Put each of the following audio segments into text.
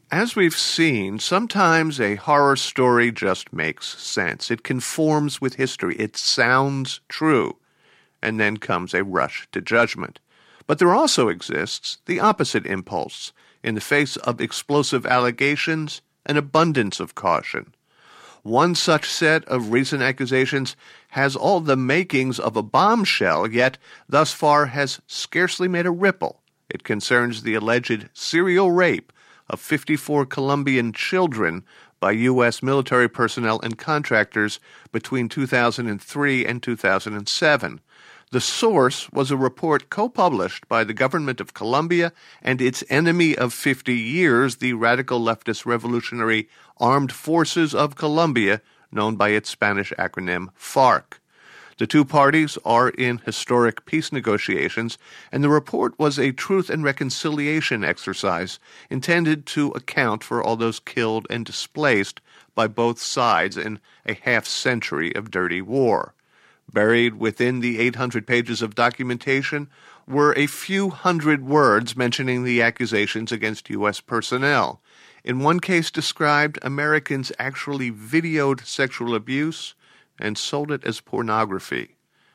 As we've seen, sometimes a horror story just makes sense. It conforms with history. It sounds true. And then comes a rush to judgment. But there also exists the opposite impulse. In the face of explosive allegations, an abundance of caution. One such set of recent accusations has all the makings of a bombshell, yet thus far has scarcely made a ripple. It concerns the alleged serial rape of 54 Colombian children by U.S. military personnel and contractors between 2003 and 2007. The source was a report co-published by the government of Colombia and its enemy of 50 years, the radical leftist Revolutionary Armed Forces of Colombia, known by its Spanish acronym FARC. The two parties are in historic peace negotiations, and the report was a truth and reconciliation exercise intended to account for all those killed and displaced by both sides in a half-century of dirty war. Buried within the 800 pages of documentation were a few hundred words mentioning the accusations against U.S. personnel. In one case described, Americans actually videoed sexual abuse and sold it as pornography.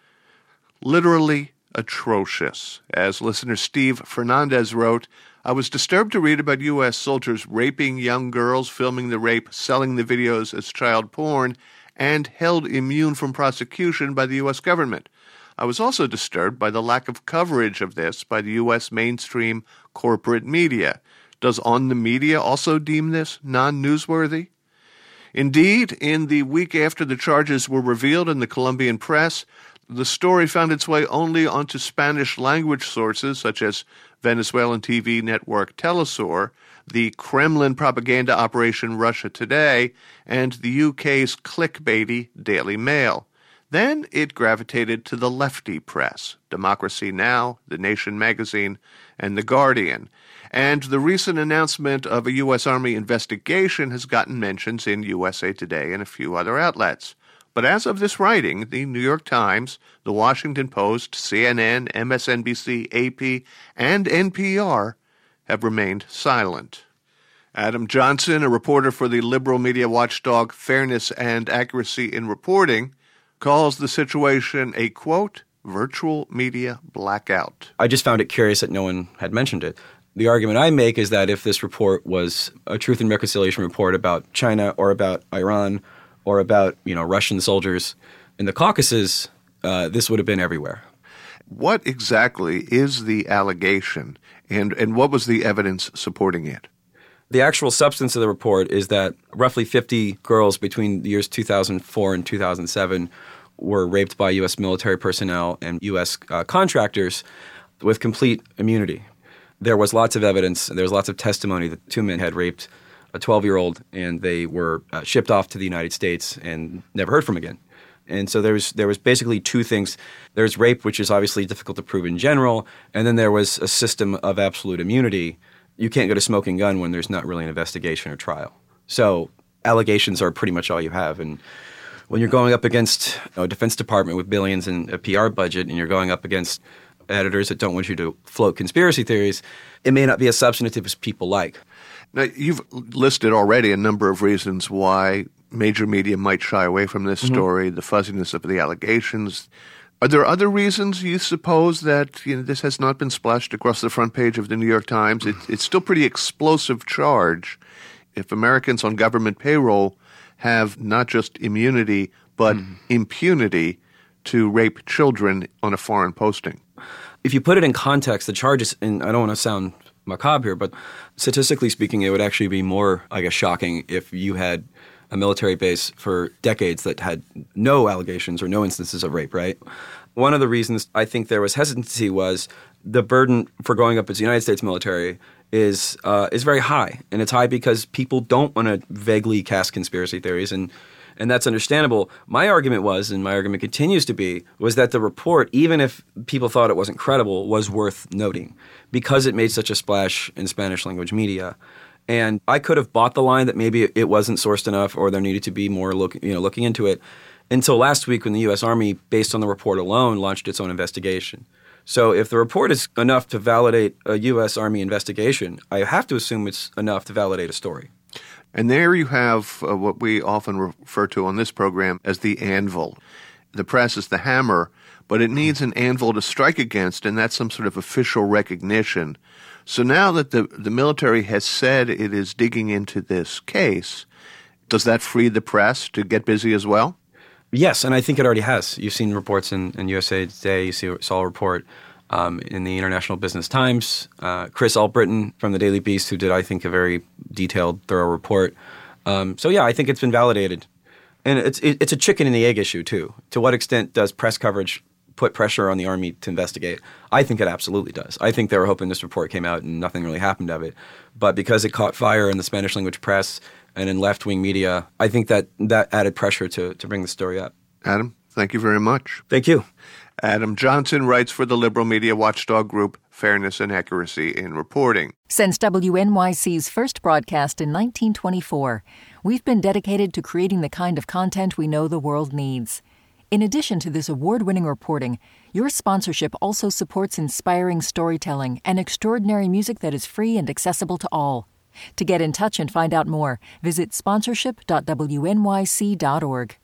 Literally atrocious. As listener Steve Fernandez wrote, I was disturbed to read about U.S. soldiers raping young girls, filming the rape, selling the videos as child porn, and held immune from prosecution by the U.S. government. I was also disturbed by the lack of coverage of this by the U.S. mainstream corporate media. Does On the Media also deem this non-newsworthy? Indeed, in the week after the charges were revealed in the Colombian press, the story found its way only onto Spanish-language sources such as Venezuelan TV network Telesur, the Kremlin propaganda operation Russia Today, and the UK's clickbaity Daily Mail. Then it gravitated to the lefty press, Democracy Now!, The Nation magazine, and The Guardian. And the recent announcement of a U.S. Army investigation has gotten mentions in USA Today and a few other outlets. But as of this writing, the New York Times, the Washington Post, CNN, MSNBC, AP, and NPR have remained silent. Adam Johnson, a reporter for the liberal media watchdog Fairness and Accuracy in Reporting, calls the situation a, quote, virtual media blackout. I just found it curious that no one had mentioned it. The argument I make is that if this report was a Truth and Reconciliation report about China or about Iran or about, Russian soldiers in the Caucasus, this would have been everywhere. What exactly is the allegation, and what was the evidence supporting it? The actual substance of the report is that roughly 50 girls between the years 2004 and 2007 were raped by U.S. military personnel and U.S. Contractors with complete immunity. There was lots of evidence, there was lots of testimony that two men had raped a 12-year-old and they were shipped off to the United States and never heard from again. And so there was basically two things. There's rape, which is obviously difficult to prove in general, and then there was a system of absolute immunity. You can't go to smoking gun when there's not really an investigation or trial. So allegations are pretty much all you have. And when you're going up against a Defense Department with billions in a PR budget and you're going up against editors that don't want you to float conspiracy theories, it may not be as substantive as people like. Now, you've listed already a number of reasons why major media might shy away from this story, the fuzziness of the allegations. Are there other reasons you suppose that this has not been splashed across the front page of the New York Times? It's still pretty explosive charge if Americans on government payroll have not just immunity but impunity to rape children on a foreign posting. If you put it in context, the charges, and I don't want to sound macabre here, but statistically speaking, it would actually be more, I guess, shocking if you had a military base for decades that had no allegations or no instances of rape, right? One of the reasons I think there was hesitancy was the burden for going up as the United States military is very high. And it's high because people don't want to vaguely cast conspiracy theories, and that's understandable. My argument was, and my argument continues to be, was that the report, even if people thought it wasn't credible, was worth noting because it made such a splash in Spanish language media. And I could have bought the line that maybe it wasn't sourced enough or there needed to be more looking into it until last week when the U.S. Army, based on the report alone, launched its own investigation. So if the report is enough to validate a U.S. Army investigation, I have to assume it's enough to validate a story. And there you have what we often refer to on this program as the anvil. The press is the hammer, but it needs an anvil to strike against, and that's some sort of official recognition. So now that the military has said it is digging into this case, does that free the press to get busy as well? Yes, and I think it already has. You've seen reports in USA Today. You saw a report in the International Business Times. Chris Albritton from the Daily Beast, who did, I think, a very detailed, thorough report. So yeah, I think it's been validated. And it's a chicken and the egg issue, too. To what extent does press coverage put pressure on the Army to investigate? I think it absolutely does. I think they were hoping this report came out and nothing really happened of it. But because it caught fire in the Spanish-language press and in left-wing media, I think that added pressure to bring the story up. Adam, thank you very much. Thank you. Adam Johnson writes for the liberal media watchdog group Fairness and Accuracy in Reporting. Since WNYC's first broadcast in 1924, we've been dedicated to creating the kind of content we know the world needs. In addition to this award-winning reporting, your sponsorship also supports inspiring storytelling and extraordinary music that is free and accessible to all. To get in touch and find out more, visit sponsorship.wnyc.org.